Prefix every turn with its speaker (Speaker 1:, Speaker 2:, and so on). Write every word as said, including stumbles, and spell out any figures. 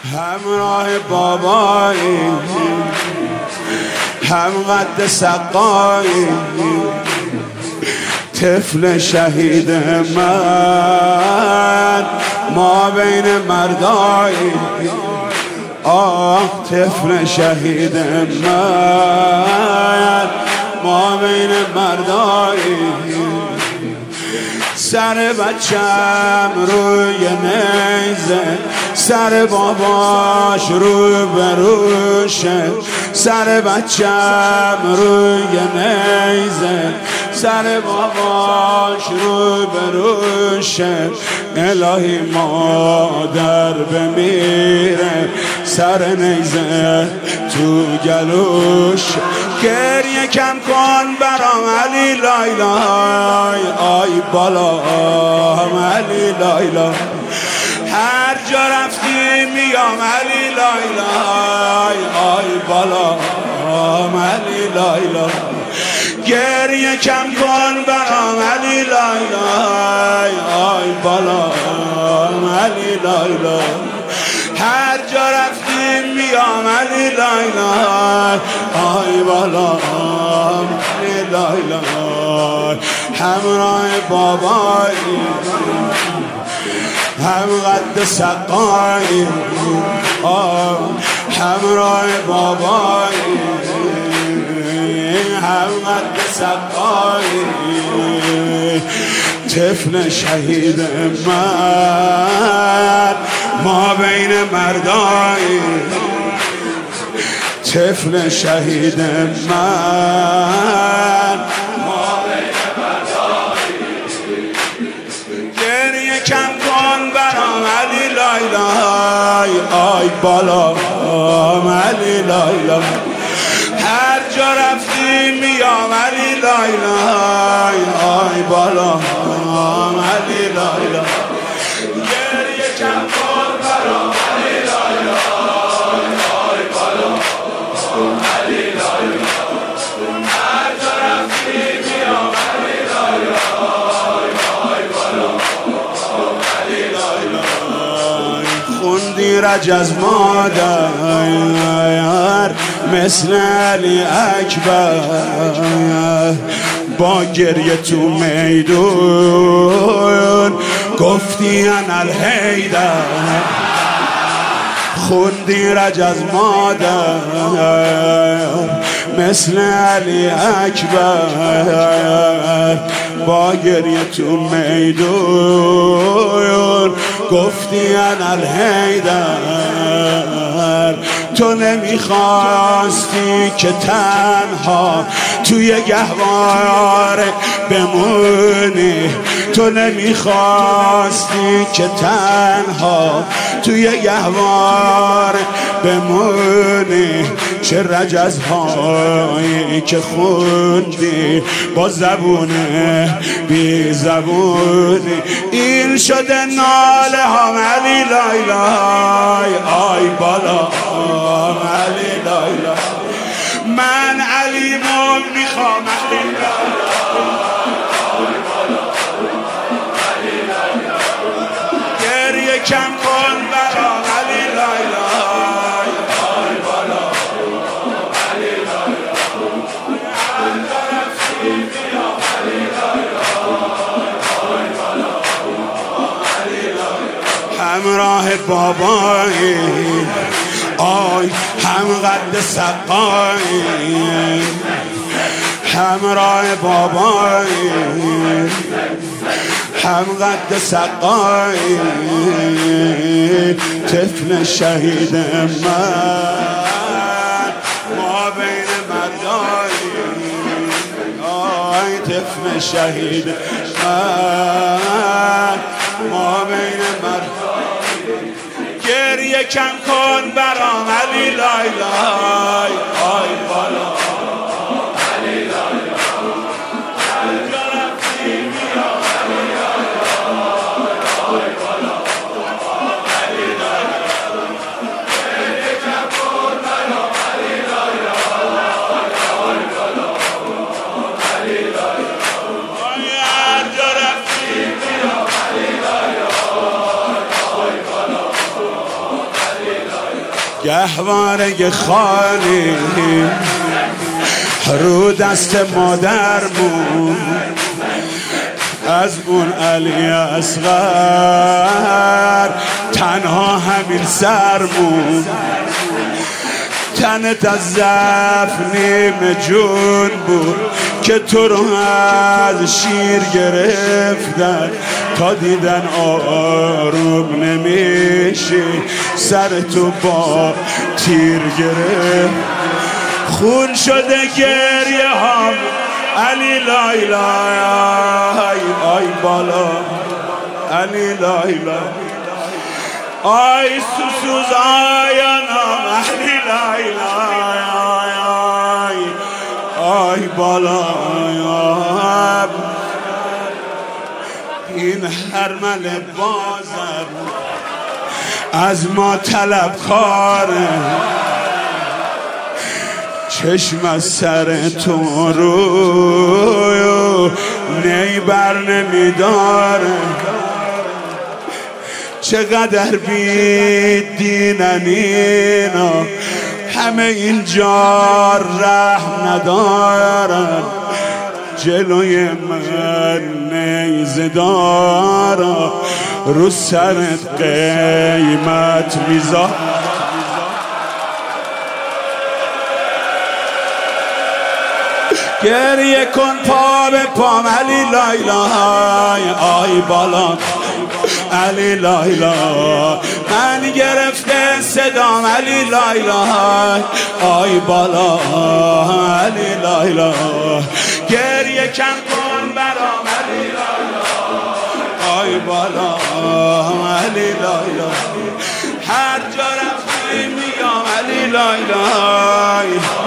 Speaker 1: همراه بابایی، هم قد سقایی، طفل شهید من ما بین مردایی. آه طفل شهید من ما بین مردایی. سر بچم روی نیزه، سر باباش رو بروشه. سر بچم روی نیزه، سر باباش رو بروشه. الهی مادر بمیره، سر نیزه تو گلوش. گریه کم کن برام علی لایلای، آی بالا علی لایلای. هر جا رفتی میام علی لایلای، آی بالا علی لایلای. گریه کم کن برام علی لایلای، آی بالا علی لایلای. هر جا رفتی میام علی لایلای، آی بالا علی لایلای. همراه بابایی، هم قد سقایی، همراه بابایی، هم قد سقایی. طفل شهید من ما بین مردایی. طفل شهید من ما بین مردایی. گریه کم کن برام علی لایلای، آی بالا علی لایلای. هر جا رفتی میام علی لایلای، آی بالا علی لایلای. گریه کم کن برام علی لایلای، آی بالا علی لایلای. هر جا رفتی میام علی لایلای، آی بالا علی لایلای. خوندی رج از مادر مثل علی اکبر، با گریه تو میدون گفتی انا الحیدر. خوندی رج از مادر مثل علی اکبر، با گریه تو میدون گفتی انا الحیدر. تو نمیخواستی که تنها توی گهواره بمونی، تو نمیخواستی که تنها توی گهواره بمونی. چه رجزهایی که خوندی با زبون بی زبونی. این شده ناله هم علی لایلای، آی بالا علی لایلای. من علیمو میخوام علی لایلای، گریه کم کن برام علی لایلای، آی بالا علی لایلای. همراه بابایی، آی هم قد سقایی. همراه بابایی، هم قد سقایی. طفل شهید من ما بین مردایی. آی طفل شهید من ما بین مردایی. گریه کم کن برام علی لایلای، آی بالا علی لایلای. گهواره خالی رو دست مادرمون، از اون علی اصغر تنها همین سرمون. تنت از ضعف نیم جون بود که تو رو از شیر گرفتن، تا دیدن آروم نمیشه سر تو با تیر گرفت. خون شده گریه هم علی لای لای آی بالا علی لای لای آی سوسوز آیانم علی لای لای آی آی بالا آی. این هرمل بازر از ما طلب خاره، چشم از سر تو رو نی بر نمیداره. چقدر بی دینن اینا، همه اینجا رحم ندارن. جلوی من نیزه دارا، رو سرت قیمت میذار. گریه کن پا به پام علی لای لای آی بالا علی لای لای. من گرفته صدام علی لای لای آی بالا علی لای لای. گریه کن کن برام علی لای لای آی بالا علی لای لای. هر جا رفتی میام علی لای لای.